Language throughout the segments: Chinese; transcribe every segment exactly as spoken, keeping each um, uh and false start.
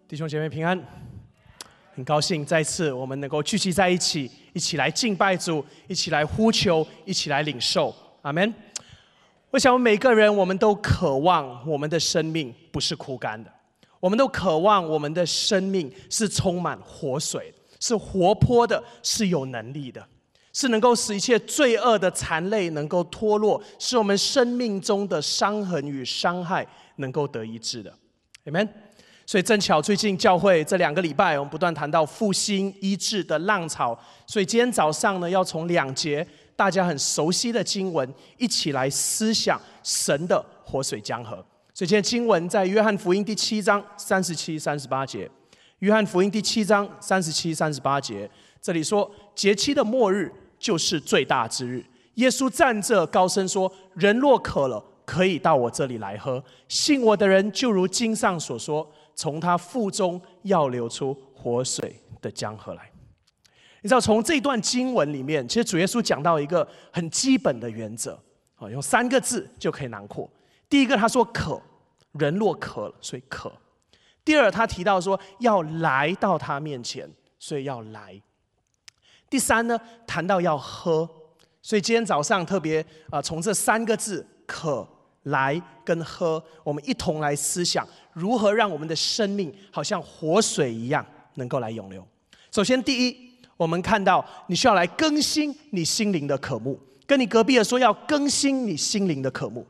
弟兄姐妹平安，很高兴再次我们能够聚集在一起，一起来敬拜主，一起来呼求，一起来领受。阿们。我想我们每个人，我们都渴望我们的生命不是枯干的，我们都渴望我们的生命是充满活水，是活泼的，是有能力的，是能够使一切罪恶的残累能够脱落，使我们生命中的伤痕与伤害能够得医治的。Amen。所以正巧最近教会这两个礼拜，我们不断谈到复兴医治的浪潮，所以今天早上呢，要从两节大家很熟悉的经文一起来思想神的活水江河。所以今天经文在约翰福音第七章三十七、三十八节。约翰福音第七章三十七、三十八节，这里说：节期的末日就是最大之日。耶稣站着高声说：人若渴了，可以到我这里来喝。信我的人，就如经上所说，从他腹中要流出活水的江河来。你知道，从这段经文里面，其实主耶稣讲到一个很基本的原则，用三个字就可以囊括。第一个，他说渴，人若渴了，所以渴。第二，他提到说要来到他面前，所以要来。第三呢，谈到要喝，所以今天早上特别呃，从这三个字渴、来跟喝，我们一同来思想如何让我们的生命好像活水一样能够来涌流。首先第一，我们看到你需要来更新你心灵的渴慕，跟你隔壁的说要更新你心灵的渴慕。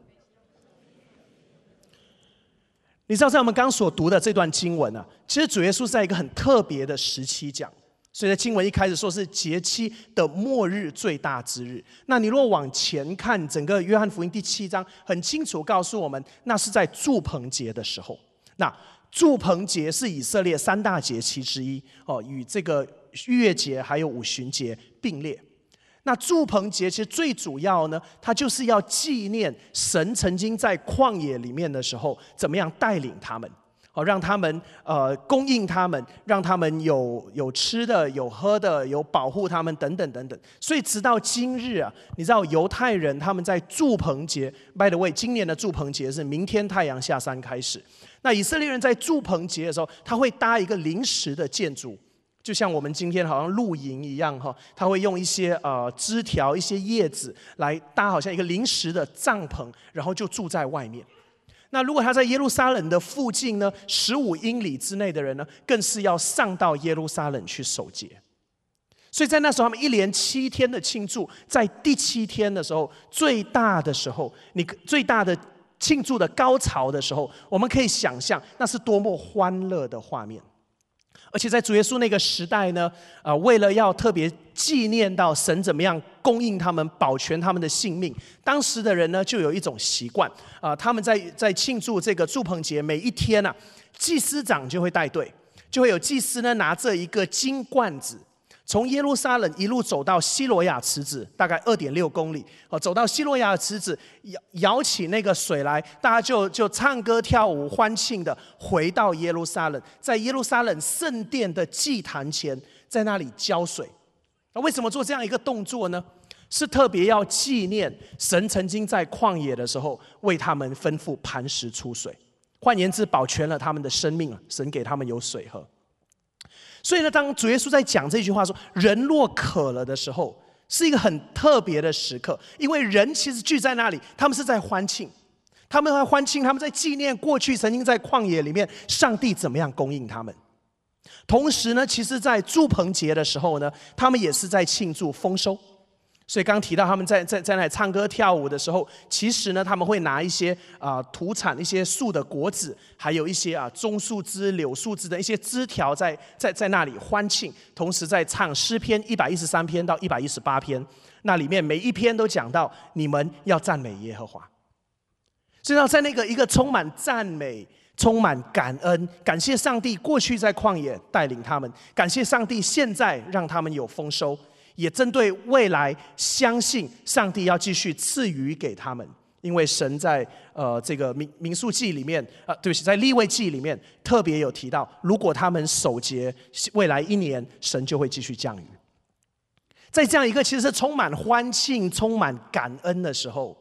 你知道在我们刚所读的这段经文啊，其实主耶稣在一个很特别的时期讲，所以在经文一开始说是节期的末日最大之日。那你若往前看整个约翰福音第七章，很清楚告诉我们，那是在住棚节的时候。那住棚节是以色列三大节期之一，哦，与这个逾越节还有五旬节并列。那住棚节其实最主要呢，它就是要纪念神曾经在旷野里面的时候，怎么样带领他们，好让他们呃供应他们，让他们有有吃的、有喝的、有保护他们等等等等。所以直到今日啊，你知道犹太人他们在住棚节 ，by the way， 今年的住棚节是明天太阳下山开始。那以色列人在住棚节的时候，他会搭一个临时的建筑。就像我们今天好像露营一样，他会用一些呃枝条、一些叶子来搭，好像一个临时的帐篷，然后就住在外面。那如果他在耶路撒冷的附近呢，十五英里之内的人呢，更是要上到耶路撒冷去守节。所以在那时候，他们一连七天的庆祝，在第七天的时候，最大的时候，你最大的庆祝的高潮的时候，我们可以想象那是多么欢乐的画面。而且在主耶稣那个时代呢，呃，为了要特别纪念到神怎么样供应他们、保全他们的性命，当时的人呢就有一种习惯，啊、呃，他们在在庆祝这个住棚节，每一天啊，祭司长就会带队，就会有祭司呢拿着一个金罐子，从耶路撒冷一路走到西罗亚池子，大概二点六公里，哦，走到西罗亚池子，舀舀起那个水来，大家就就唱歌跳舞欢庆的回到耶路撒冷，在耶路撒冷圣殿的祭坛前，在那里浇水。那为什么做这样一个动作呢？是特别要纪念神曾经在旷野的时候为他们吩咐磐石出水，换言之，保全了他们的生命，神给他们有水喝。所以呢，当主耶稣在讲这句话说“人若渴了”的时候，是一个很特别的时刻，因为人其实聚在那里，他们是在欢庆，他们在欢庆，他们在纪念过去曾经在旷野里面上帝怎么样供应他们。同时呢，其实在住棚节的时候呢，他们也是在庆祝丰收。所以刚刚提到他们在在在那里唱歌跳舞的时候，其实呢他们会拿一些啊、呃、土产一些树的果子，还有一些啊棕树枝、柳树枝的一些枝条在在在那里欢庆，同时在唱诗篇一百一十三篇到一百一十八篇，那里面每一篇都讲到你们要赞美耶和华。所以在那个一个充满赞美、充满感恩，感谢上帝过去在旷野带领他们，感谢上帝现在让他们有丰收。也针对未来，相信上帝要继续赐予给他们，因为神在呃这个民民数记里面，啊、呃，对不起，在利未记里面特别有提到，如果他们守节，未来一年神就会继续降雨。在这样一个其实是充满欢庆、充满感恩的时候，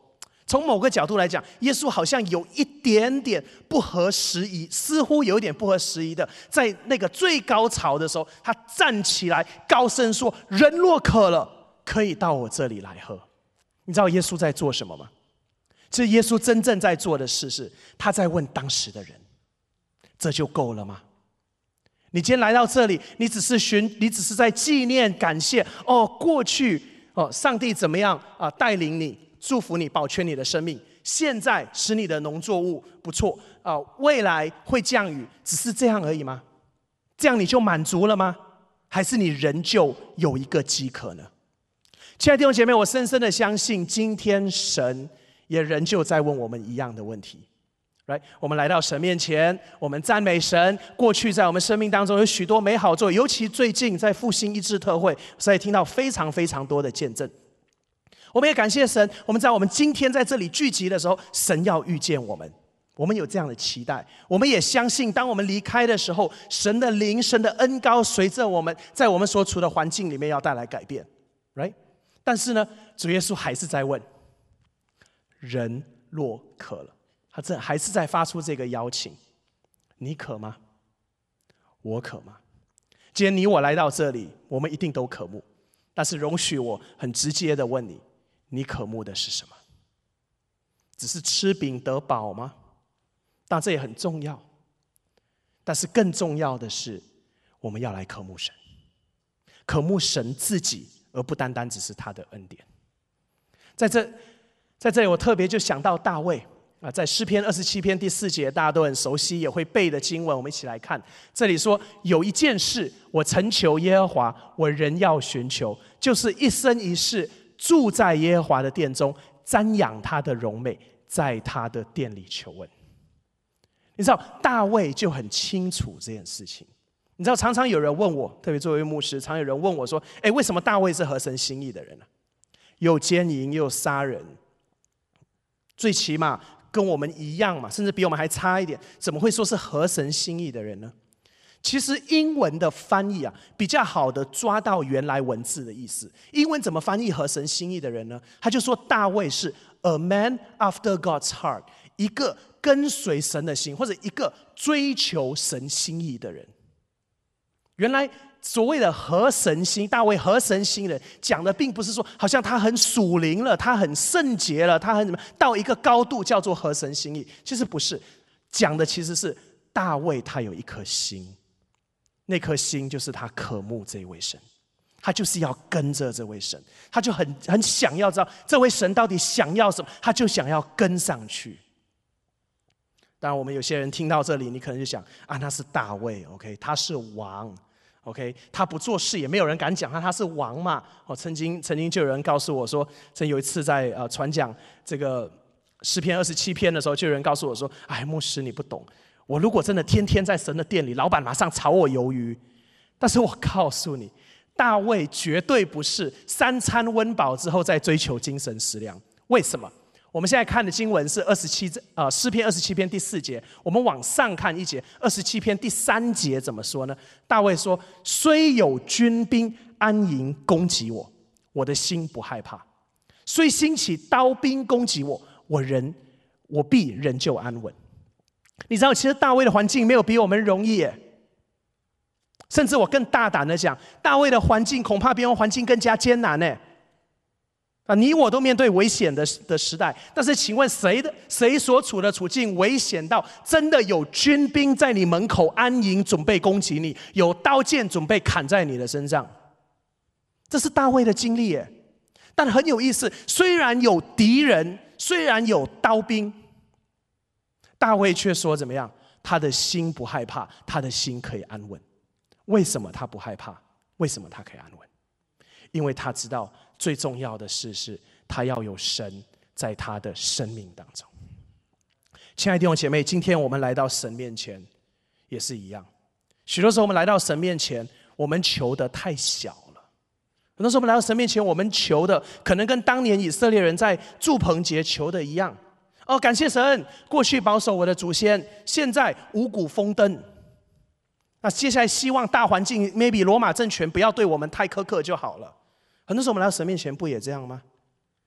从某个角度来讲，耶稣好像有一点点不合时宜，似乎有一点不合时宜的，在那个最高潮的时候，他站起来高声说：“人若渴了，可以到我这里来喝。”你知道耶稣在做什么吗？其实耶稣真正在做的事是，他在问当时的人：这就够了吗？你今天来到这里，你只是寻，你只是在纪念、感谢哦，过去哦，上帝怎么样啊、呃、带领你？祝福你，保全你的生命。现在使你的农作物不错啊、呃，未来会降雨，只是这样而已吗？这样你就满足了吗？还是你仍旧有一个饥渴呢？亲爱的弟兄姐妹，我深深的相信，今天神也仍旧在问我们一样的问题。Right? 我们来到神面前，我们赞美神。过去在我们生命当中有许多美好作为，尤其最近在复兴医治特会，所以听到非常非常多的见证。我们也感谢神，我们在我们今天在这里聚集的时候，神要遇见我们，我们有这样的期待。我们也相信，当我们离开的时候，神的灵、神的恩膏随着我们，在我们所处的环境里面要带来改变。Right? 但是呢，主耶稣还是在问：人若渴了，他这还是在发出这个邀请：你渴吗？我渴吗？今天你我来到这里，我们一定都渴慕。但是容许我很直接的问你：你渴慕的是什么？只是吃饼得饱吗？当然这也很重要，但是更重要的是，我们要来渴慕神，渴慕神自己，而不单单只是他的恩典。在这，在这里我特别就想到大卫啊，在诗篇二十七篇第四节，大家都很熟悉，也会背的经文，我们一起来看。这里说：有一件事，我曾求耶和华，我仍要寻求，就是一生一世住在耶和华的殿中，瞻仰他的荣美，在他的殿里求问。你知道大卫就很清楚这件事情。你知道常常有人问我，特别作为牧师，常有人问我说：哎，为什么大卫是合神心意的人呢？又奸淫又杀人，最起码跟我们一样嘛，甚至比我们还差一点，怎么会说是合神心意的人呢？其实英文的翻译啊，比较好的抓到原来文字的意思。英文怎么翻译合神心意的人呢？他就说大卫是 a man after God's heart， 一个跟随神的心，或者一个追求神心意的人。原来所谓的合神心，大卫合神心人，讲的并不是说好像他很属灵了，他很圣洁了，他很什么到一个高度叫做合神心意。其实不是，讲的其实是大卫他有一颗心，那颗心就是他渴慕这位神，他就是要跟着这位神，他就很很想要知道这位神到底想要什么，他就想要跟上去。当然我们有些人听到这里，你可能就想啊，那是大卫 OK， 他是王OK， 他不做事也没有人敢讲他他是王嘛。哦，曾经曾经就有人告诉我说，曾有一次在呃传讲这个诗篇二十七篇的时候，就有人告诉我说：哎，牧师你不懂，我如果真的天天在神的殿里，老板马上炒我鱿鱼。但是我告诉你，大卫绝对不是三餐温饱之后再追求精神食粮。为什么？我们现在看的经文是二十七呃诗篇二十七篇第四节，我们往上看一节，二十七篇第三节怎么说呢？大卫说：虽有军兵安营攻击我，我的心不害怕；虽兴起刀兵攻击我，我仍我必仍旧安稳。你知道，其实大卫的环境没有比我们容易耶。甚至我更大胆的讲，大卫的环境恐怕比我们环境更加艰难耶。啊，你我都面对危险的的时代，但是请问谁的谁所处的处境危险到真的有军兵在你门口安营，准备攻击你，有刀剑准备砍在你的身上？这是大卫的经历耶。但很有意思，虽然有敌人，虽然有刀兵，大卫却说怎么样？他的心不害怕，他的心可以安稳。为什么他不害怕？为什么他可以安稳？因为他知道最重要的事是他要有神在他的生命当中。亲爱的弟兄姐妹，今天我们来到神面前也是一样。许多时候我们来到神面前，我们求的太小了。很多时候我们来到神面前，我们求的可能跟当年以色列人在住棚节求的一样。哦，感谢神，过去保守我的祖先，现在五谷丰登。那接下来希望大环境 maybe 罗马政权不要对我们太苛刻就好了。很多时候我们来到神面前不也这样吗？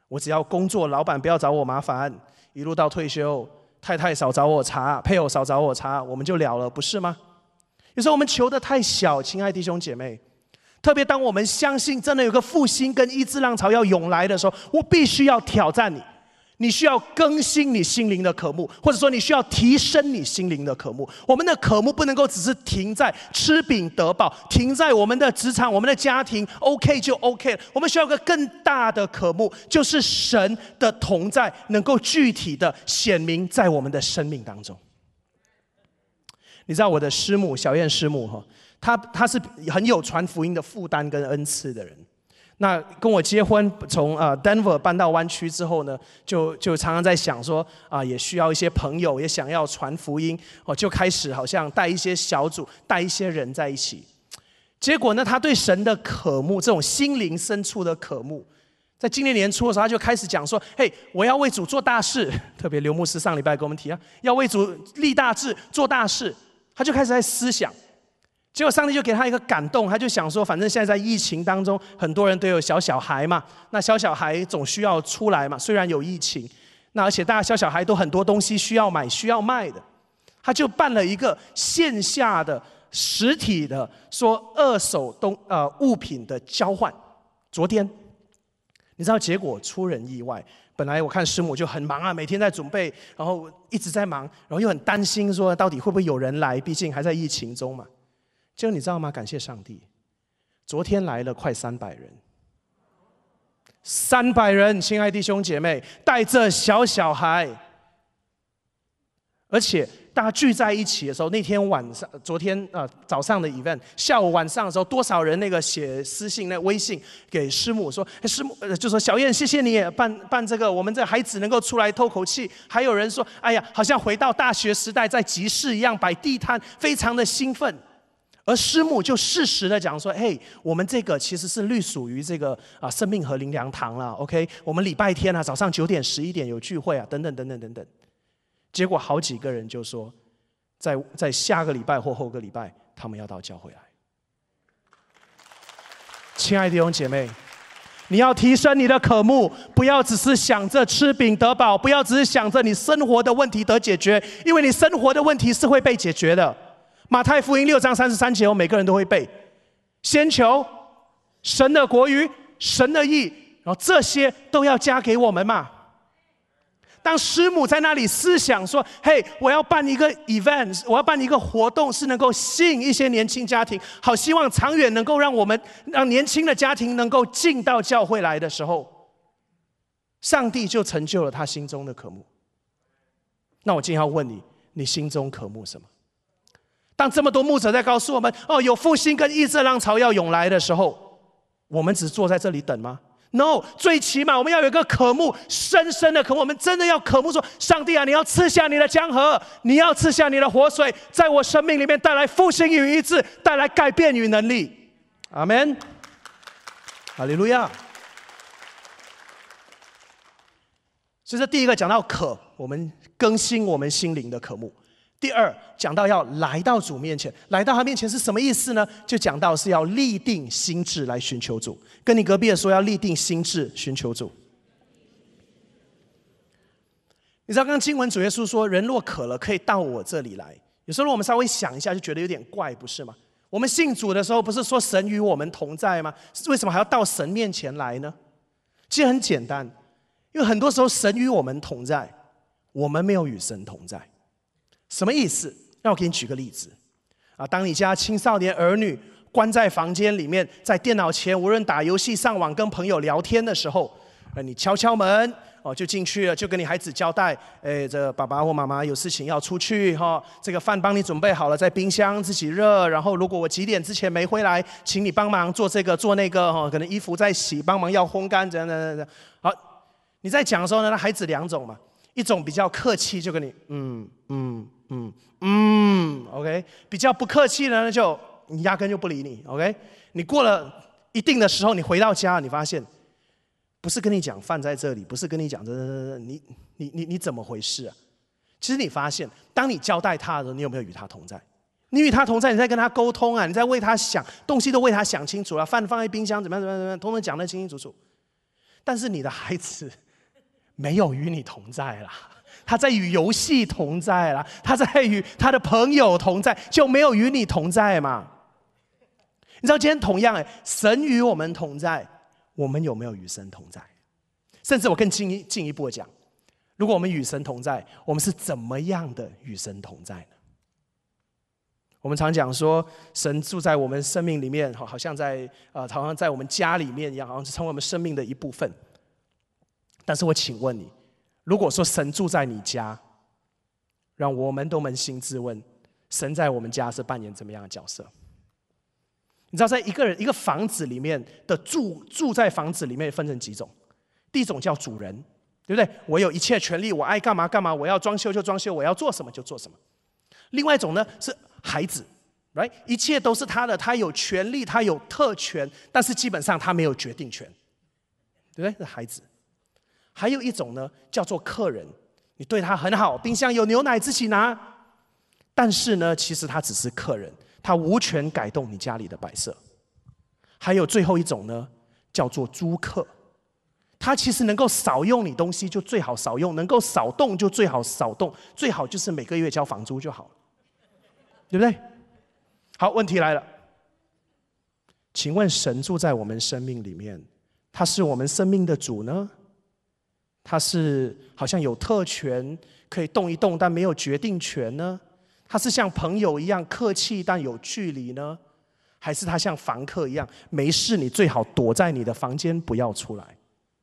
我只要工作，老板不要找我麻烦，一路到退休，太太少找我茬，配偶少找我茬，我们就了了，不是吗？有时候我们求的太小，亲爱弟兄姐妹，特别当我们相信真的有个复兴跟医治浪潮要涌来的时候，我必须要挑战你。你需要更新你心灵的渴慕，或者说你需要提升你心灵的渴慕。我们的渴慕不能够只是停在吃饼得饱，停在我们的职场、我们的家庭 OK 就 OK 了。我们需要一个更大的渴慕，就是神的同在能够具体的显明在我们的生命当中。你知道我的师母小燕师母哈，她她是很有传福音的负担跟恩赐的人。那跟我结婚，从呃 Denver 搬到湾区之后呢，就就常常在想说啊、呃，也需要一些朋友，也想要传福音，哦，就开始好像带一些小组，带一些人在一起。结果呢，他对神的渴慕，这种心灵深处的渴慕，在今年年初的时候，他就开始讲说：“嘿，我要为主做大事。”特别刘牧师上礼拜跟我们提啊，要为主立大志、做大事，他就开始在思想。结果上帝就给他一个感动，他就想说，反正现在在疫情当中，很多人都有小小孩嘛，那小小孩总需要出来嘛，虽然有疫情，那而且大家小小孩都很多东西需要买、需要卖的，他就办了一个线下的实体的说二手东呃物品的交换。昨天，你知道结果出人意外。本来我看师母就很忙啊，每天在准备，然后一直在忙，然后又很担心说到底会不会有人来，毕竟还在疫情中嘛。结果你知道吗？感谢上帝，昨天来了快三百人，三百人，亲爱弟兄姐妹，带着小小孩，而且大家聚在一起的时候，那天晚上，昨天呃早上的 event， 下午晚上的时候，多少人那个写私信、那微信给师母说，师母呃就说小燕，谢谢你办办这个，我们这孩子能够出来透口气。还有人说，哎呀，好像回到大学时代，在集市一样摆地摊，非常的兴奋。而师母就适时的讲说：“嘿，我们这个其实是隶属于这个啊生命和灵粮堂了 ，OK？ 我们礼拜天啊早上九点、十一点有聚会啊，等等等等等等。”结果好几个人就说，在在下个礼拜或后个礼拜，他们要到教会来。亲爱的弟兄姐妹，你要提升你的渴慕，不要只是想着吃饼得饱，不要只是想着你生活的问题得解决，因为你生活的问题是会被解决的。马太福音六章三十三节，我每个人都会背。先求神的国与神的义，然后这些都要加给我们嘛。当师母在那里思想说：“嘿，我要办一个 event， 我要办一个活动，是能够吸引一些年轻家庭，好希望长远能够让我们让年轻的家庭能够进到教会来的时候，上帝就成就了他心中的渴慕。”那我今天要问你，你心中渴慕什么？当这么多牧者在告诉我们，哦，有复兴跟医治浪潮要涌来的时候，我们只坐在这里等吗？ No， 最起码我们要有一个渴慕，深深的渴慕。我们真的要渴慕说：上帝啊，你要赐下你的江河，你要赐下你的活水，在我生命里面带来复兴与医治，带来改变与能力。阿们，哈利路亚。所以这第一个讲到渴，我们更新我们心灵的渴慕。第二，讲到要来到主面前，来到他面前是什么意思呢？就讲到是要立定心志来寻求主。跟你隔壁的说，要立定心志寻求主。你知道刚刚经文主耶稣说，人若渴了，可以到我这里来。有时候我们稍微想一下，就觉得有点怪，不是吗？我们信主的时候，不是说神与我们同在吗？为什么还要到神面前来呢？其实很简单，因为很多时候神与我们同在，我们没有与神同在。什么意思？让我给你举个例子啊！当你家青少年儿女关在房间里面，在电脑前无论打游戏、上网、跟朋友聊天的时候，你敲敲门哦，就进去了，就跟你孩子交代：哎，这爸爸或妈妈有事情要出去哈、哦，这个饭帮你准备好了，在冰箱自己热。然后如果我几点之前没回来，请你帮忙做这个做那个哈、哦，可能衣服在洗，帮忙要烘干，怎样怎样怎样。好，你在讲的时候呢，那孩子两种嘛，一种比较客气，就跟你嗯嗯。嗯嗯 ，OK， 比较不客气的呢，就你压根就不理你 ，OK。你过了一定的时候，你回到家，你发现不是跟你讲饭在这里，不是跟你讲这这你你你你怎么回事啊？其实你发现，当你交代他的时候，你有没有与他同在？你与他同在，你在跟他沟通啊，你在为他想东西都为他想清楚了，饭放在冰箱怎么样怎么样怎么样，通通讲得清清楚楚。 但是你的孩子没有与你同在啦，他在与游戏同在啦，他在与他的朋友同在，就没有与你同在嘛。你知道今天同样，神与我们同在，我们有没有与神同在？甚至我更进一进一步的讲，如果我们与神同在，我们是怎么样的与神同在呢？我们常讲说，神住在我们生命里面，好像在呃，好像在我们家里面一样，好像是成为我们生命的一部分。但是我请问你，如果说神住在你家，让我们都扪心自问，神在我们家是扮演怎么样的角色？你知道，在一个人一个房子里面的住住在房子里面分成几种？第一种叫主人，对不对？我有一切权利，我爱干嘛干嘛，我要装修就装修，我要做什么就做什么。另外一种呢是孩子 ，right？ 一切都是他的，他有权利，他有特权，但是基本上他没有决定权，对不对？是孩子。还有一种呢叫做客人，你对他很好，冰箱有牛奶自己拿，但是呢，其实他只是客人。他无权改动你家里的摆设。还有最后一种呢，叫做租客。他其实能够少用你东西就最好少用，能够少动就最好少动，最好就是每个月交房租就好了，对不对？好，问题来了，请问神住在我们生命里面，他是我们生命的主呢？他是好像有特权可以动一动但没有决定权呢？他是像朋友一样客气但有距离呢？还是他像房客一样，没事你最好躲在你的房间不要出来？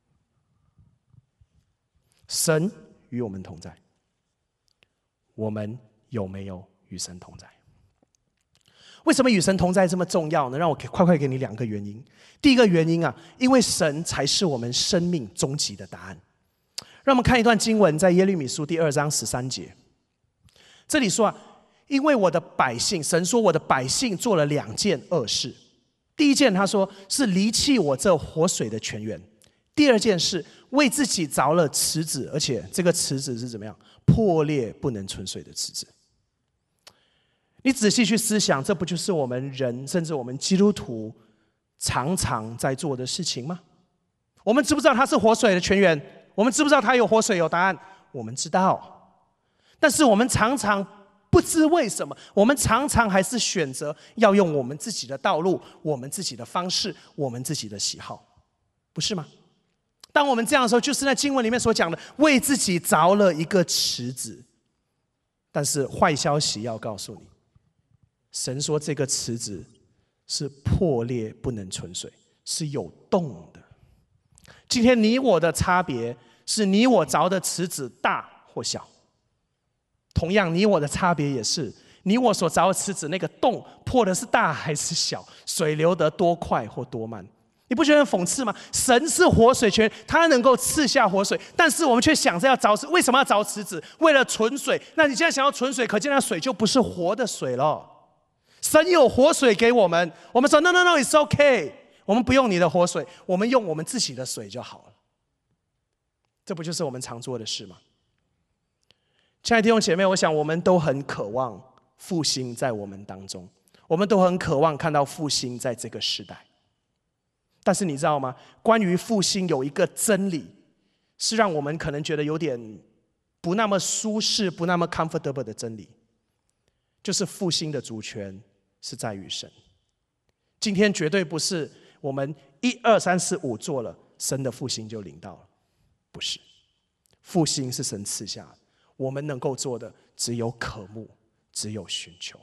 神与我们同在，我们有没有与神同在？为什么与神同在这么重要呢？让我快快给你两个原因。第一个原因啊，因为神才是我们生命终极的答案。让我们看一段经文，在耶利米书第二章十三节，这里说啊，因为我的百姓，神说我的百姓做了两件恶事。第一件他说是离弃我这活水的泉源，第二件是为自己凿了池子，而且这个池子是怎么样？破裂不能存水的池子。你仔细去思想，这不就是我们人甚至我们基督徒常常在做的事情吗？我们知不知道它是活水的泉源？我们知不知道它有活水有答案？我们知道，但是我们常常不知为什么，我们常常还是选择要用我们自己的道路，我们自己的方式，我们自己的喜好，不是吗？当我们这样的时候，就是在经文里面所讲的，为自己凿了一个池子。但是坏消息要告诉你，神说这个池子是破裂不能存水，是有洞的。今天你我的差别是你我凿的池子大或小，同样你我的差别也是你我所凿的池子那个洞破的是大还是小，水流得多快或多慢。你不觉得很讽刺吗？神是活水泉，他能够赐下活水，但是我们却想着要凿池，为什么要凿池子？为了存水。那你现在想要存水，可见那水就不是活的水了。神有活水给我们，我们说 no no no it's okay， 我们不用你的活水，我们用我们自己的水就好了。这不就是我们常做的事吗？亲爱的弟兄姐妹，我想我们都很渴望复兴在我们当中，我们都很渴望看到复兴在这个时代。但是你知道吗？关于复兴有一个真理，是让我们可能觉得有点不那么舒适、不那么 comfortable 的真理，就是复兴的主权是在于神。今天绝对不是我们一二三四五做了，神的复兴就临到了，不是。复兴是神赐下的，我们能够做的只有渴慕，只有寻求。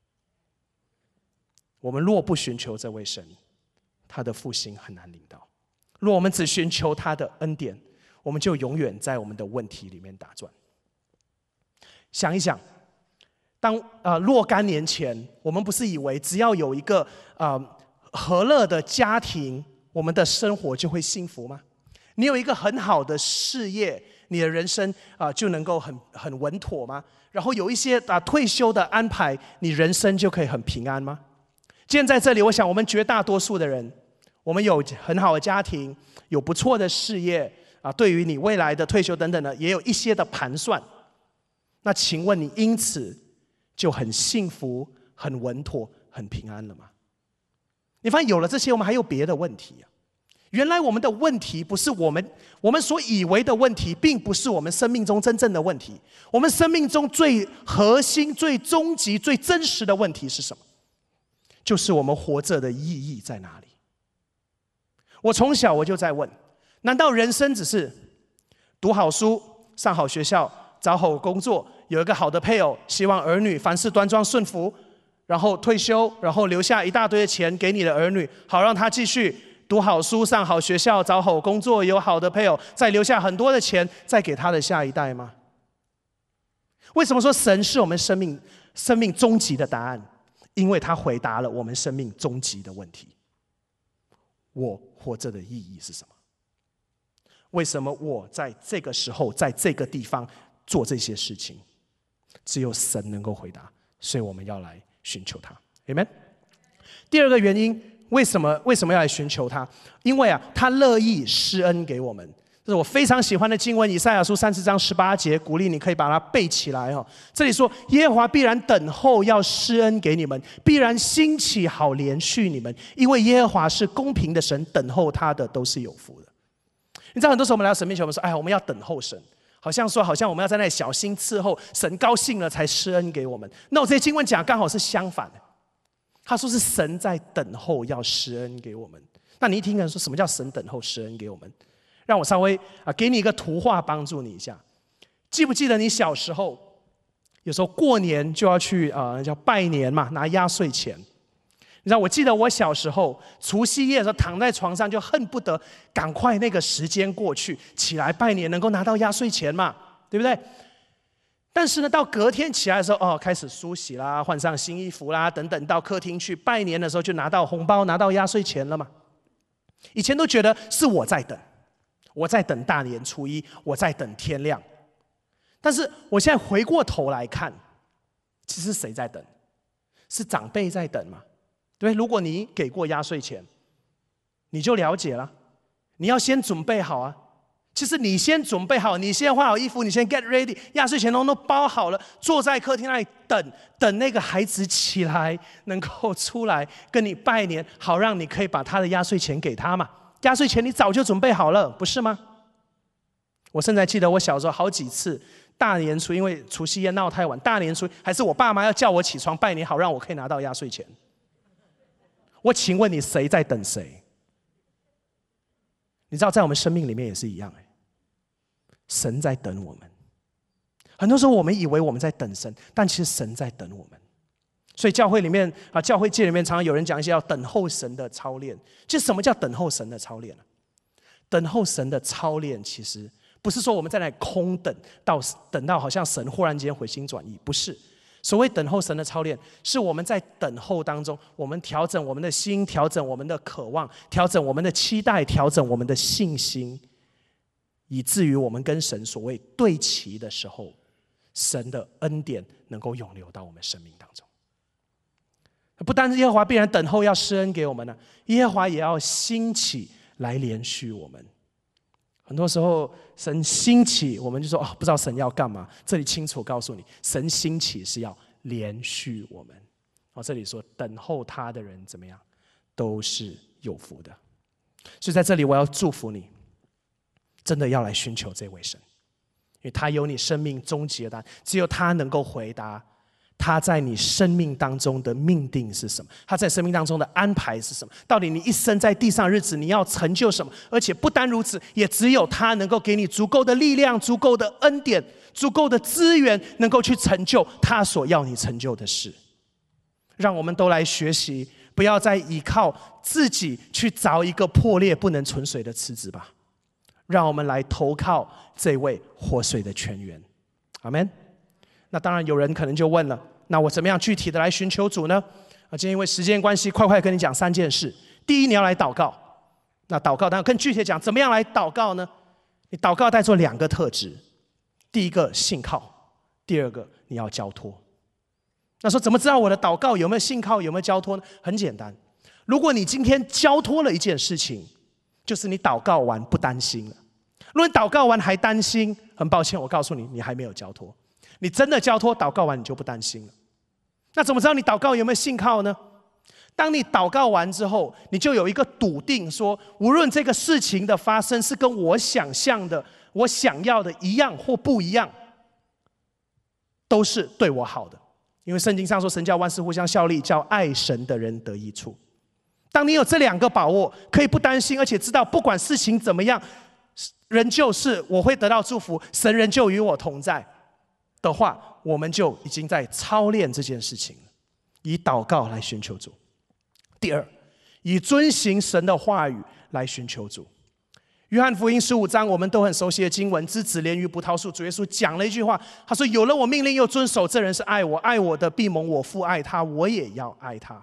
我们若不寻求这位神，他的复兴很难临到。若我们只寻求他的恩典，我们就永远在我们的问题里面打转。想一想，当呃若干年前，我们不是以为只要有一个呃和乐的家庭，我们的生活就会幸福吗？你有一个很好的事业，你的人生啊、呃、就能够很很稳妥吗？然后有一些啊、呃、退休的安排，你人生就可以很平安吗？今天在这里，我想我们绝大多数的人，我们有很好的家庭，有不错的事业啊，对于你未来的退休等等的，也有一些的盘算。那请问你因此就很幸福、很稳妥、很平安了吗？你发现有了这些，我们还有别的问题啊。 原来我们的问题不是我们我们所以为的问题，并不是我们生命中真正的问题。我们生命中最核心、最终极、最真实的问题是什么？就是我们活着的意义在哪里？我从小我就在问：难道人生只是读好书、上好学校、找好工作、有一个好的配偶，希望儿女凡事端庄顺服，然后退休，然后留下一大堆的钱给你的儿女，好让他继续读好书、上好学校、找好工作、有好的配偶，再留下很多的钱，再给他的下一代吗？为什么说神是我们生命生命终极的答案？因为他回答了我们生命终极的问题：我活着的意义是什么？为什么我在这个时候，在这个地方做这些事情？只有神能够回答，所以我们要来寻求他。 Amen。 第二个原因，为什么为什么要来寻求他？因为啊，他乐意施恩给我们。这是我非常喜欢的经文，以赛亚书三十章十八节，鼓励你可以把它背起来哦。这里说，耶和华必然等候要施恩给你们，必然兴起好连续你们，因为耶和华是公平的神，等候他的都是有福的。你知道很多时候我们来到神面前，我们说：哎呀，我们要等候神，好像说好像我们要在那里小心伺候，神高兴了才施恩给我们。那我这些经文讲刚好是相反的，他说是神在等候要施恩给我们。那你一听人说什么叫神等候施恩给我们？让我稍微啊给你一个图画帮助你一下。记不记得你小时候有时候过年就要去啊叫拜年嘛，拿压岁钱。你知道我记得我小时候除夕夜的时候躺在床上就恨不得赶快那个时间过去，起来拜年能够拿到压岁钱嘛，对不对？但是呢，到隔天起来的时候，哦，开始梳洗啦，换上新衣服啦，等等，到客厅去拜年的时候就拿到红包，拿到压岁钱了嘛。以前都觉得是我在等，我在等大年初一，我在等天亮。但是我现在回过头来看，其实谁在等？是长辈在等嘛？对，如果你给过压岁钱，你就了解了，你要先准备好啊。其实你先准备好，你先换好衣服，你先 get ready， 压岁钱都都包好了，坐在客厅那里等，等那个孩子起来，能够出来跟你拜年，好让你可以把他的压岁钱给他嘛。压岁钱你早就准备好了，不是吗？我现在记得我小时候好几次大年初，因为除夕夜闹太晚，大年初还是我爸妈要叫我起床拜年，好让我可以拿到压岁钱。我请问你，谁在等谁？你知道，在我们生命里面也是一样，哎，神在等我们。很多时候我们以为我们在等神，但其实神在等我们。所以教会里面啊，教会界里面常常有人讲一些要等候神的操练。其实什么叫等候神的操练呢？等候神的操练，其实不是说我们在那里空等到等到好像神忽然间回心转意，不是。所谓等候神的操练，是我们在等候当中，我们调整我们的心，调整我们的渴望，调整我们的期待，调整我们的信心，以至于我们跟神所谓对齐的时候，神的恩典能够涌流到我们生命当中。不单是耶和华必然等候要施恩给我们呢，耶和华也要兴起来连续我们。很多时候神兴起，我们就说哦，不知道神要干嘛。这里清楚告诉你，神兴起是要连续我们。哦，这里说等候他的人怎么样，都是有福的。所以在这里我要祝福你，真的要来寻求这位神，因为他有你生命终极的答案，只有他能够回答他在你生命当中的命定是什么，他在生命当中的安排是什么，到底你一生在地上日子你要成就什么。而且不单如此，也只有他能够给你足够的力量，足够的恩典，足够的资源，能够去成就他所要你成就的事。让我们都来学习，不要再依靠自己去找一个破裂不能存水的池子吧，让我们来投靠这位活水的泉源。阿们。那当然有人可能就问了，那我怎么样具体的来寻求主呢？啊，今天因为时间关系，快快跟你讲三件事。第一，你要来祷告。那祷告当然更具体的讲，怎么样来祷告呢？你祷告带做两个特质，第一个信靠，第二个你要交托。那说怎么知道我的祷告有没有信靠，有没有交托呢？很简单，如果你今天交托了一件事情，就是你祷告完不担心了。如果你祷告完还担心，很抱歉，我告诉你，你还没有交托。你真的交托祷告完，你就不担心了。那怎么知道你祷告有没有信靠呢？ 当你祷告完之后，你就有一个笃定说，无论这个事情的发生是跟我想象的、我想要的一样或不一样，都是对我好的。因为圣经上说，神叫万事互相效力，叫爱神的人得益处。当你有这两个把握，可以不担心，而且知道不管事情怎么样，仍旧是我会得到祝福，神仍旧与我同在的话，我们就已经在操练这件事情了，以祷告来寻求主。第二，以遵行神的话语来寻求主。约翰福音十五章，我们都很熟悉的经文，枝子连于葡萄树。主耶稣讲了一句话，他说：“有了我命令又遵守，这人是爱我；爱我的必蒙我父爱他，我也要爱他。”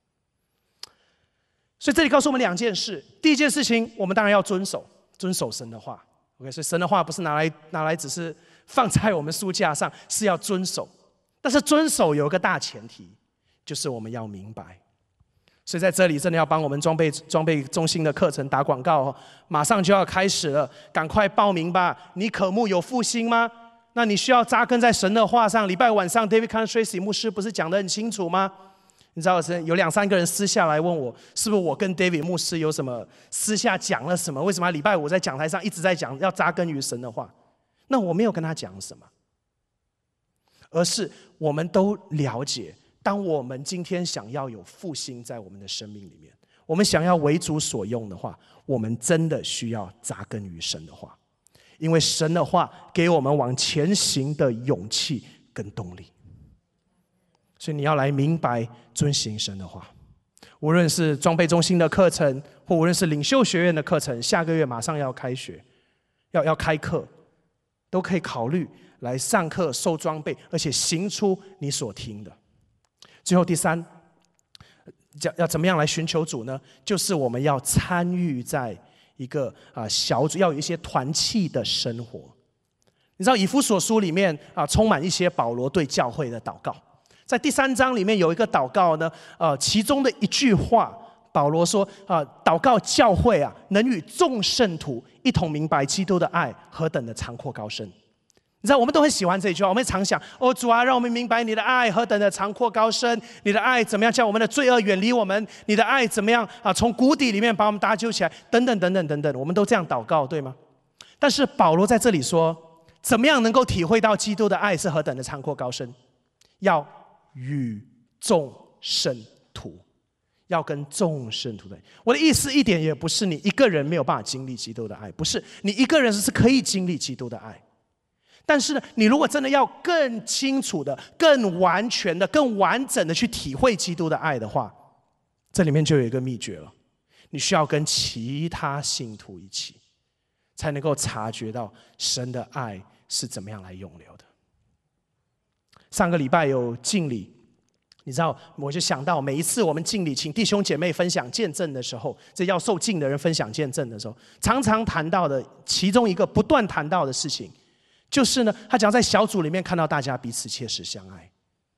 所以这里告诉我们两件事。第一件事情，我们当然要遵守，遵守神的话。OK， 所以神的话不是拿来拿来只是放在我们书架上，是要遵守。但是遵守有一个大前提，就是我们要明白。所以在这里真的要帮我们装备装备中心的课程打广告哦，马上就要开始了，赶快报名吧！你渴慕有复兴吗？那你需要扎根在神的话上。礼拜晚上 David Tracy 牧师不是讲得很清楚吗？你知道有两三个人私下来问我，是不是我跟 David 牧师有什么私下讲了什么？为什么礼拜五在讲台上一直在讲要扎根于神的话？那我没有跟他讲什么，而是我们都了解，当我们今天想要有复兴在我们的生命里面，我们想要为主所用的话，我们真的需要扎根于神的话，因为神的话给我们往前行的勇气跟动力。所以你要来明白遵行神的话。无论是装备中心的课程，或无论是领袖学院的课程，下个月马上要开学，要要开课，都可以考虑来上课受装备，而且行出你所听的。最后第三，要怎么样来寻求主呢？就是我们要参与在一个啊小组，要有一些团契的生活。你知道以弗所书里面啊，充满一些保罗对教会的祷告。在第三章里面有一个祷告呢，呃，其中的一句话，保罗说啊，祷告教会啊，能与众圣徒一同明白基督的爱何等的长阔高深。你知道我们都很喜欢这句话，我们常想，哦主啊，让我们明白你的爱何等的长阔高深，你的爱怎么样叫我们的罪恶远离我们，你的爱怎么样啊从谷底里面把我们搭救起来，等等等等等等，我们都这样祷告，对吗？但是保罗在这里说，怎么样能够体会到基督的爱是何等的长阔高深？要与众圣徒，要跟众圣徒的。我的意思一点也不是你一个人没有办法经历基督的爱，不是，你一个人是可以经历基督的爱。但是呢，你如果真的要更清楚的、更完全的、更完整的去体会基督的爱的话，这里面就有一个秘诀了，你需要跟其他信徒一起，才能够察觉到神的爱是怎么样来涌流的。上个礼拜有敬礼，你知道，我就想到每一次我们敬礼，请弟兄姐妹分享见证的时候，这要受敬的人分享见证的时候，常常谈到的其中一个不断谈到的事情，就是呢，他讲在小组里面看到大家彼此切实相爱，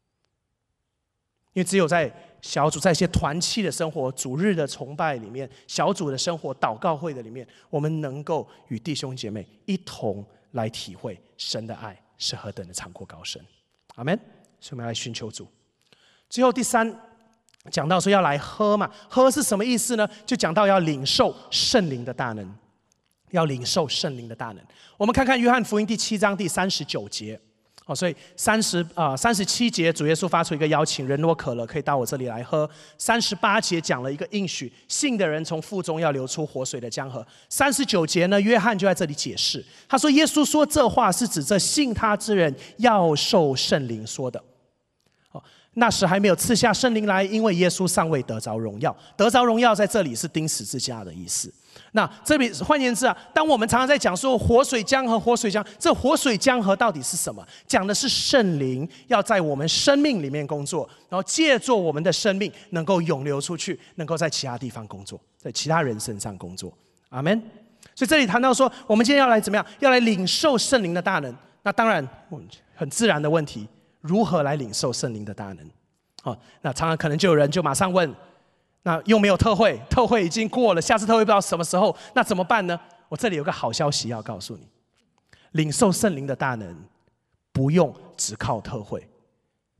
因为只有在小组，在一些团契的生活、主日的崇拜里面、小组的生活、祷告会的里面，我们能够与弟兄姐妹一同来体会神的爱是何等的长阔高深。阿们。所以我们来寻求主。最后第三，讲到说要来喝嘛，喝是什么意思呢？就讲到要领受圣灵的大能，要领受圣灵的大能。我们看看约翰福音第七章第三十九节。哦，所以三十啊三十七节，主耶稣发出一个邀请，人若渴了，可以到我这里来喝。三十八节讲了一个应许，信的人从腹中要流出活水的江河。三十九节呢，约翰就在这里解释，他说耶稣说这话是指这信他之人要受圣灵说的。哦，那时还没有赐下圣灵来，因为耶稣尚未得着荣耀。得着荣耀在这里是钉十字架的意思。那这里换言之啊，当我们常常在讲说活水江河，活水江，这活水江河到底是什么？讲的是圣灵要在我们生命里面工作，然后借助我们的生命能够涌流出去，能够在其他地方工作，在其他人身上工作。阿们。所以这里谈到说，我们今天要来怎么样？要来领受圣灵的大能。那当然很自然的问题，如何来领受圣灵的大能？哦，那常常可能就有人就马上问，那又没有特会，特会已经过了，下次特会不知道什么时候，那怎么办呢？我这里有个好消息要告诉你，领受圣灵的大能不用只靠特会，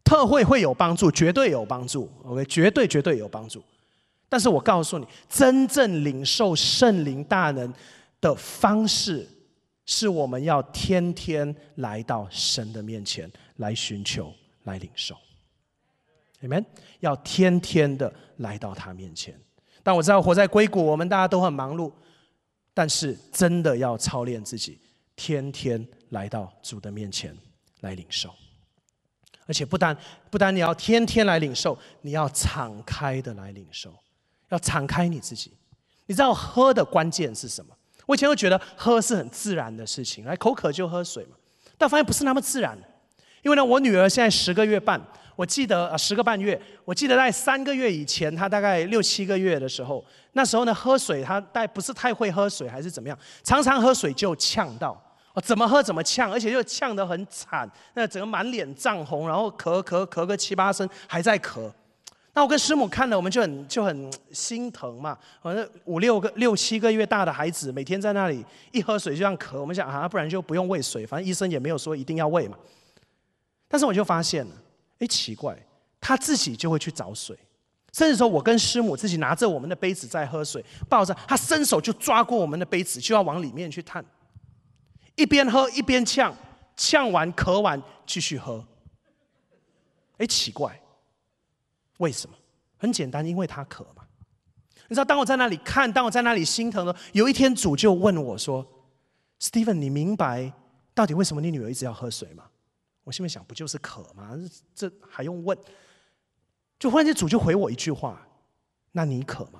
特会会有帮助，绝对有帮助 ，OK， 绝对绝对有帮助。但是我告诉你，真正领受圣灵大能的方式，是我们要天天来到神的面前来寻求、来领受。Amen， 要天天的来到他面前。但我知道活在硅谷，我们大家都很忙碌，但是真的要操练自己，天天来到主的面前来领受。而且不单不单你要天天来领受，你要敞开的来领受，要敞开你自己。你知道喝的关键是什么？我以前会觉得喝是很自然的事情，来口渴就喝水嘛，但发现不是那么自然。因为呢，我女儿现在十个月半，我记得呃十个半月，我记得在三个月以前，她大概六七个月的时候，那时候呢喝水她大概不是太会喝水，还是怎么样，常常喝水就呛到。怎么喝怎么呛，而且就呛得很惨，那整个满脸涨红，然后咳咳咳个七八声，还在咳。那我跟师母看了，我们就很就很心疼嘛。反正五六个六七个月大的孩子，每天在那里一喝水就这样咳，我们想啊，不然就不用喂水，反正医生也没有说一定要喂嘛。但是我就发现了，哎，奇怪，他自己就会去找水，甚至说我跟师母自己拿着我们的杯子在喝水，抱着他伸手就抓过我们的杯子，就要往里面去探。一边喝一边呛，呛完咳完继续喝。哎，奇怪，为什么？很简单，因为他渴嘛。你知道，当我在那里看，当我在那里心疼的，有一天主就问我说 ：“Steven， 你明白到底为什么你女儿一直要喝水吗？”我心里想，不就是渴吗？这还用问？就忽然间主就回我一句话：“那你渴吗？”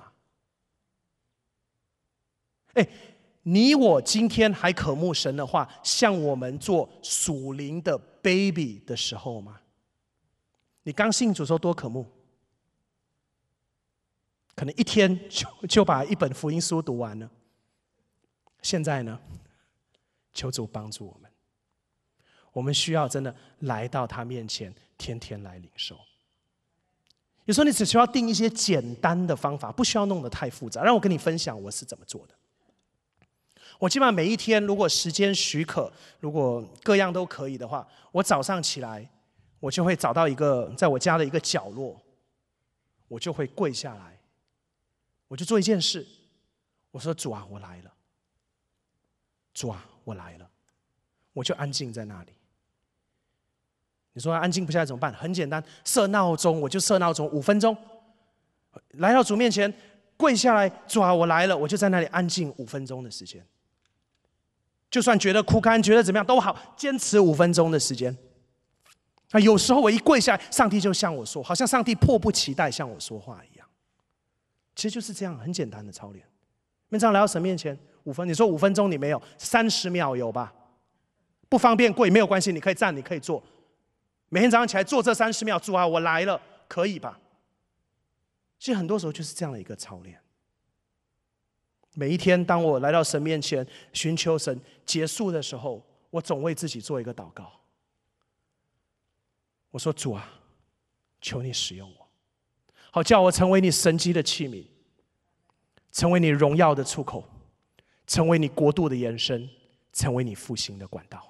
哎。你我今天还渴慕神的话，像我们做属灵的 baby 的时候吗？你刚信主时候多渴慕，可能一天就就把一本福音书读完了。现在呢，求主帮助我们，我们需要真的来到他面前，天天来领受。有时候你只需要定一些简单的方法，不需要弄得太复杂。让我跟你分享我是怎么做的。我基本上每一天，如果时间许可，如果各样都可以的话，我早上起来，我就会找到一个在我家的一个角落，我就会跪下来，我就做一件事，我说：“主啊，我来了。主啊，我来了。”我就安静在那里。你说安静不下来怎么办？很简单，设闹钟，我就设闹钟五分钟，来到主面前，跪下来，主啊，我来了，我就在那里安静五分钟的时间。就算觉得枯干，觉得怎么样都好，坚持五分钟的时间。啊，有时候我一跪下来，上帝就向我说，好像上帝迫不及待向我说话一样。其实就是这样，很简单的操练。每场来到神面前，五分，你说五分钟你没有，三十秒有吧？不方便跪没有关系，你可以站，你可以坐。每天早上起来做这三十秒，主啊，我来了，可以吧？其实很多时候就是这样的一个操练。每一天，当我来到神面前寻求神，结束的时候，我总为自己做一个祷告。我说：“主啊，求你使用我，好叫我成为你神迹的器皿，成为你荣耀的出口，成为你国度的延伸，成为你复兴的管道。”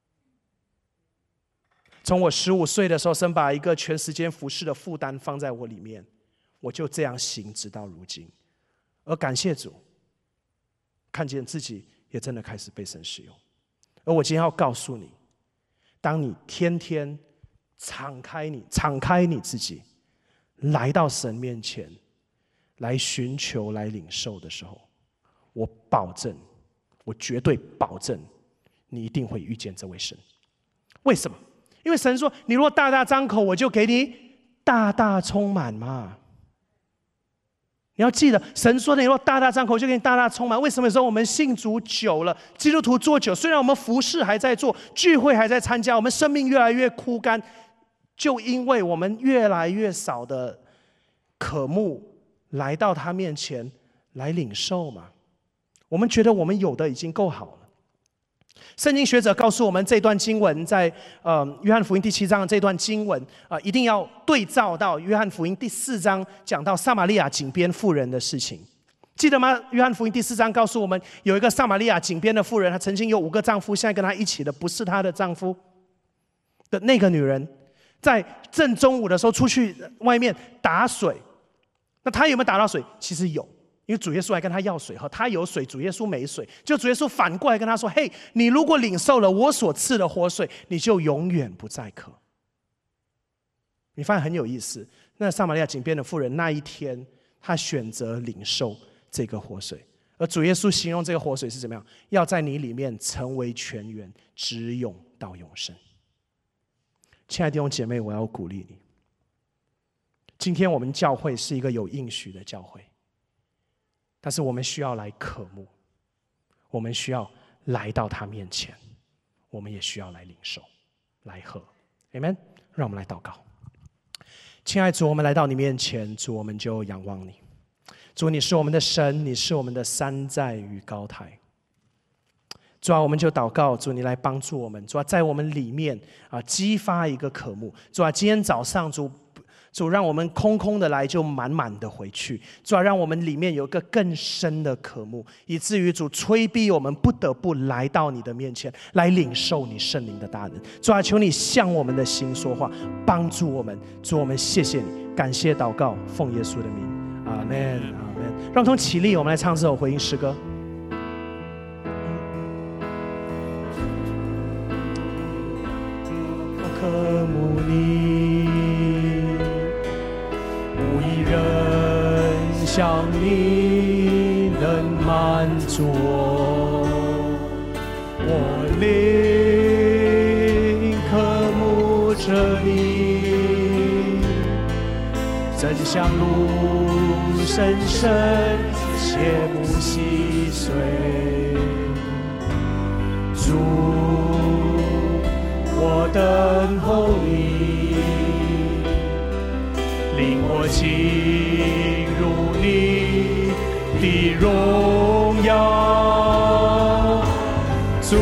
从我十五岁的时候，神把一个全时间服侍的负担放在我里面，我就这样行，直到如今。而感谢主，看见自己也真的开始被神使用。而我今天要告诉你，当你天天敞开你敞开你自己，来到神面前，来寻求、来领受的时候，我保证，我绝对保证，你一定会遇见这位神。为什么？因为神说，你若大大张口，我就给你大大充满嘛。你要记得，神说的，你若大大张口，就给你大大充满。为什么有时候我们信主久了，基督徒做久，虽然我们服事还在做，聚会还在参加，我们生命越来越枯干，就因为我们越来越少的渴慕来到他面前来领受嘛。我们觉得我们有的已经够好了。圣经学者告诉我们，这段经文在呃约翰福音第七章的这段经文啊、呃，一定要对照到约翰福音第四章讲到撒玛利亚井边妇人的事情，记得吗？约翰福音第四章告诉我们，有一个撒玛利亚井边的妇人，她曾经有五个丈夫，现在跟她一起的不是她的丈夫的那个女人， 在正中午的时候出去外面打水，那他有没有打到水？其实有，因为主耶稣还跟他要水喝，他有水，主耶稣没水，就主耶稣反过来跟他说：“嘿，你如果领受了我所赐的活水，你就永远不再渴。”你发现很有意思，那撒玛利亚井边的妇人那一天，她选择领受这个活水，而主耶稣形容这个活水是怎么样？要在你里面成为泉源，直涌到永生。亲爱的弟兄姐妹，我要鼓励你，今天我们教会是一个有应许的教会，但是我们需要来渴慕，我们需要来到他面前，我们也需要来领受，来喝。 Amen。 让我们来祷告。亲爱的主，我们来到你面前，主，我们就仰望你。主，你是我们的神，你是我们的山寨与高台。主啊，我们就祷告，主你来帮助我们，主啊，在我们里面啊激发一个渴慕。主啊，今天早上主主让我们空空的来，就满满的回去。主啊，让我们里面有一个更深的渴慕，以至于主催逼我们不得不来到你的面前，来领受你圣灵的大能。主啊，求你向我们的心说话，帮助我们。主，我们谢谢你，感谢祷告，奉耶稣的名，阿们，阿们。让我们从起立，我们来唱这首回应诗歌。我渴慕你，无一人像你能满足我，我灵渴慕着你，真像露深深，切不细碎。主，我等候你，领我进入你的荣耀。主，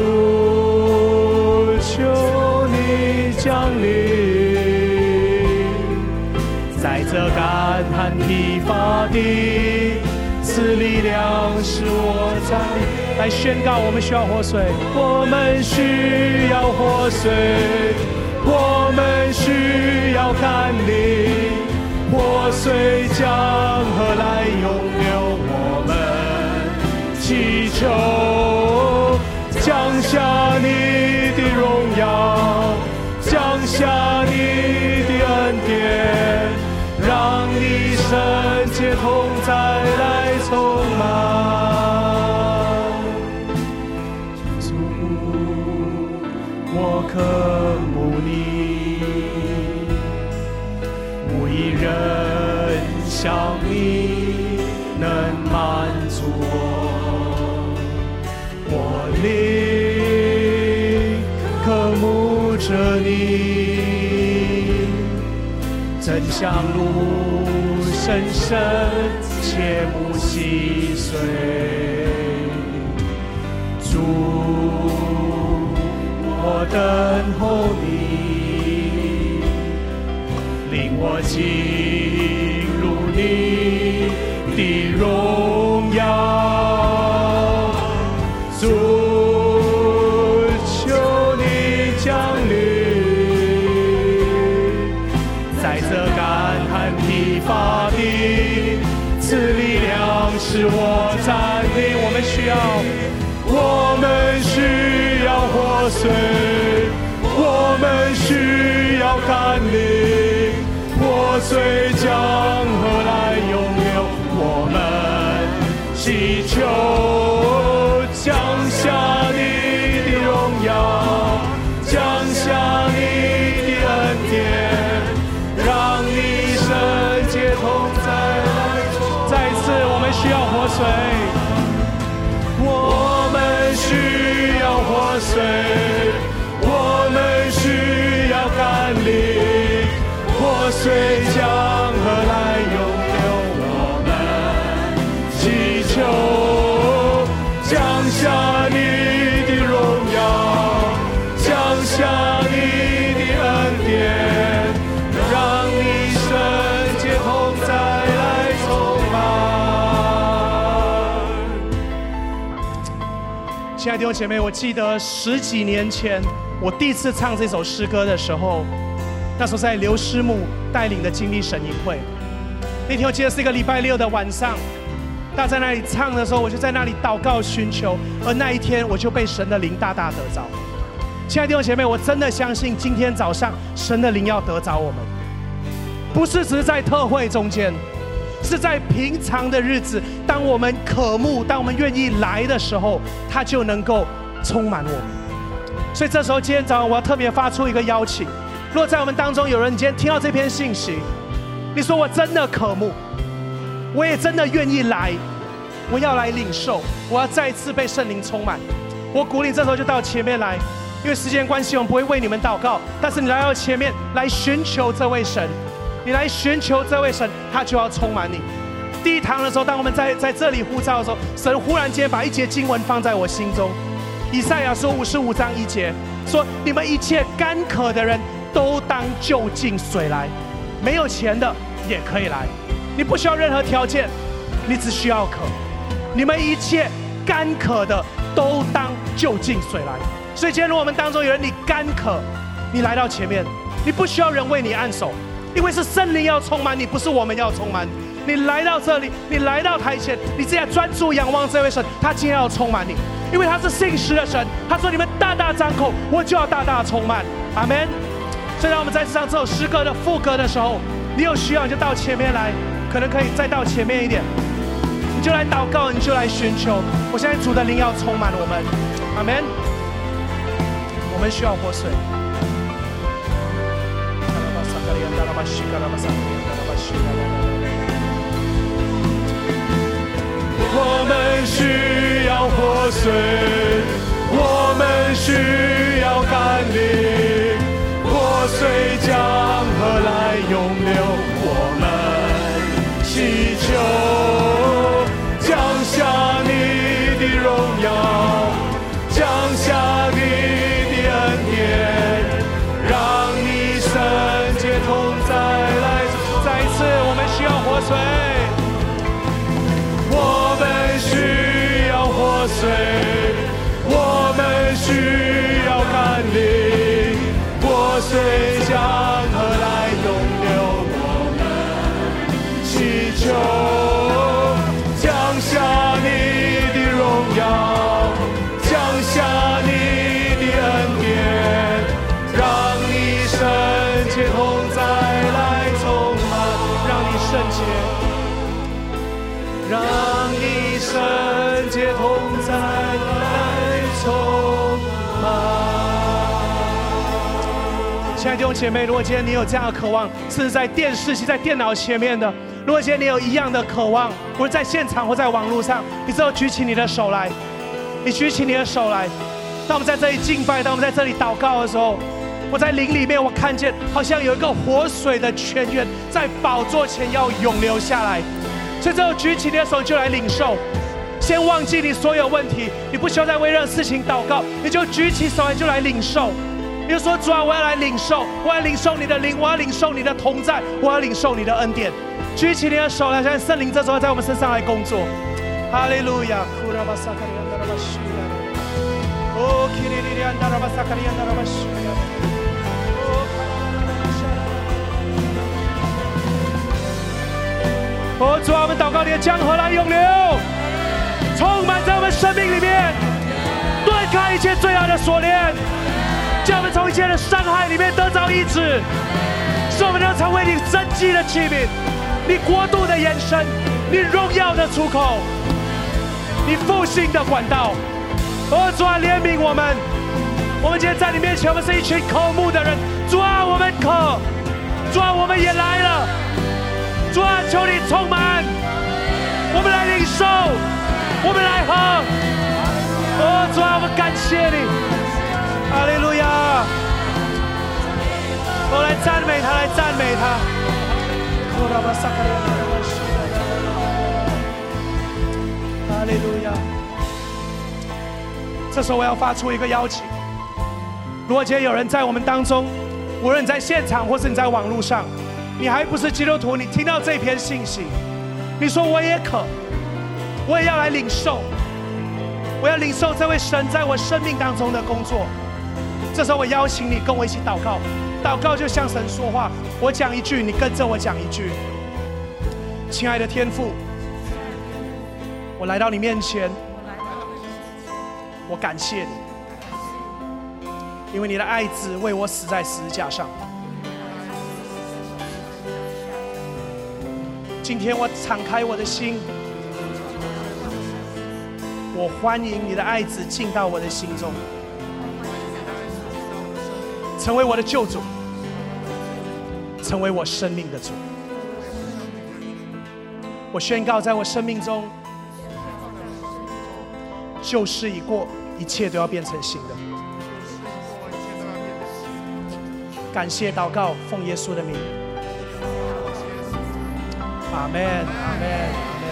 求你降临，在这干旱疲乏地，赐力量使我站立。来宣告，我们需要活水，我们需要活水，我们需要甘霖，活水江河来涌流。我们祈求降下你的荣耀，降下你的恩典，让你圣洁同在来充满。我渴慕你，无一人像你能满足我，我灵渴慕着你，真像露深深，切不细碎。主，我等候你，领我进入你的荣耀。主，求你降临，在这干旱疲乏地，赐力量使我站立。我们需要，我们需要活水，我们需要甘霖，活水江河来涌流。我们祈求降下你的荣耀，降下你的恩典，让你圣洁同在。再次，我们需要活水，我们需要活水，我们需要甘霖，活水江河来涌流。我们祈求降下你的荣耀，降下你的恩典，让你圣洁同在来充满。亲爱的弟兄姐妹，我记得十几年前我第一次唱这首诗歌的时候， 那时候在刘师母带领的经历神营会，那天我记得是一个礼拜六的晚上，大家在那里唱的时候，我就在那里祷告寻求，而那一天我就被神的灵大大得着。亲爱的弟兄姐妹，我真的相信今天早上神的灵要得着我们，不是只是在特会中间，是在平常的日子，当我们渴慕，当我们愿意来的时候，他就能够充满我们。所以这时候今天早上我要特别发出一个邀请，如果在我们当中有人，你今天听到这篇信息，你说我真的渴慕，我也真的愿意来，我要来领受，我要再一次被圣灵充满。我鼓励这时候就到前面来，因为时间关系我们不会为你们祷告，但是你来到前面来寻求这位神，你来寻求这位神，他就要充满你。第一堂的时候，当我们在在这里呼召的时候，神忽然间把一节经文放在我心中，以赛亚书五十五章一节说：你们一切干渴的人都当就近水来，没有钱的也可以来，你不需要任何条件，你只需要渴。你们一切干渴的都当就近水来。所以今天如果我们当中有人你干渴，你来到前面，你不需要人为你按手，因为是圣灵要充满你，不是我们要充满你。你来到这里，你来到台前，你只要专注仰望这位神，他今天要充满你，因为他是信实的神。他说：“你们大大张口，我就要大大充满。”阿们。所以当我们在唱这首诗歌的副歌的时候，你有需要你就到前面来，可能可以再到前面一点，你就来祷告，你就来寻求。我相信主的灵要充满我们。阿们。我们需要活水。 我们需要活水，我们需要甘霖，活水江河来涌流，我们祈求降下你的荣耀，降下你的恩典，让你圣洁同在来。 再一次，我们需要活水。 我们需要活水，我们需要甘霖，活水江河来涌流，我们祈求降下你的荣耀，降下你的恩典，让你圣洁同在来充满，让你圣洁，让你圣洁同在来充满。 亲爱的弟兄姐妹，如果今天你有这样的渴望，是在电视机、在电脑前面的，如果今天你有一样的渴望，无论在现场或在网络上，你只有举起你的手来，你举起你的手来。当我们在这里敬拜，当我们在这里祷告的时候，我在灵里面，我看见好像有一个活水的泉源在宝座前要涌流下来。所以这时候举起你的手就来领受，先忘记你所有问题，你不需要再为任何事情祷告，你就举起手来就来领受。你就说：主啊，我要来领受，我要领受你的灵，我要领受你的同在，我要领受你的恩典。举起你的手来，相信圣灵这时候在我们身上来工作。哈利路亚！哦，基利利安达拉巴萨卡利安达拉巴西亚。哦，主啊，我们祷告你的江河来涌流，充满在我们生命里面，断开一切最大的锁链，叫我们从一切的伤害里面得着医治，使我们能成为你真迹的器皿，你国度的延伸，你荣耀的出口，你复兴的管道。哦，主啊，怜悯我们，我们今天在你面前，我们是一群渴慕的人。主啊，我们渴，主啊，我们也来了。主啊，求你充满，我们来领受，我们来喝。哦，主啊，我们感谢你，哈利路亚！我来赞美他，来赞美他。哈利路亚！这时候我要发出一个邀请，如果今天有人在我们当中，无论你在现场或是你在网络上，你还不是基督徒，你听到这篇信息，你说我也渴，我也要来领受，我要领受这位神在我生命当中的工作。这时候我邀请你跟我一起祷告， 祷告就向神说话，我讲一句，你跟着我讲一句。亲爱的天父，我来到你面前，我感谢你，因为你的爱子为我死在十字架上。今天我敞开我的心，我欢迎你的爱子进到我的心中，成为我的救主，成为我生命的主。我宣告，在我生命中，旧事已过，一切都要变成新的。感谢祷告，奉耶稣的名。阿们，阿们，阿们。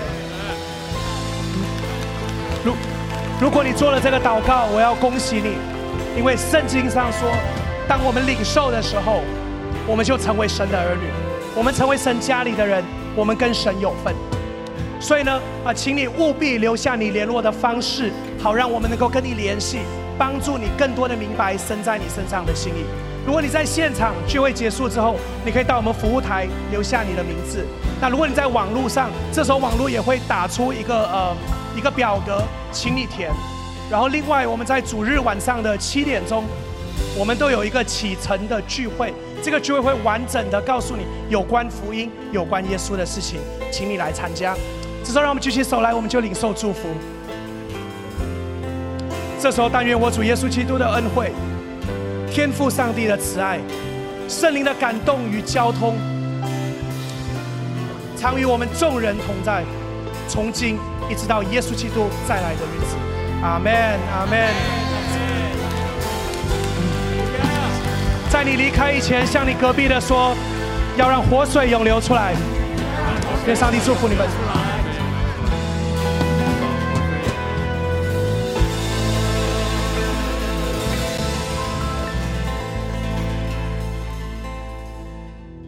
如如果你做了这个祷告，我要恭喜你，因为圣经上说，当我们领受的时候，我们就成为神的儿女，我们成为神家里的人，我们跟神有份。所以呢，啊，请你务必留下你联络的方式，好让我们能够跟你联系，帮助你更多的明白神在你身上的心意。如果你在现场聚会结束之后，你可以到我们服务台留下你的名字。那如果你在网络上，这时候网络也会打出一个呃一个表格，请你填。然后另外我们在主日晚上的七点钟，我们都有一个启程的聚会，这个聚会会完整的告诉你有关福音、有关耶稣的事情，请你来参加。这时候让我们举起手来，我们就领受祝福。这时候但愿我主耶稣基督的恩惠、天父上帝的慈爱、圣灵的感动与交通，常与我们众人同在，从今一直到耶稣基督再来的日子。阿们，阿们。在你离开以前，向你隔壁的说，要让活水涌流出来。愿上帝祝福你们。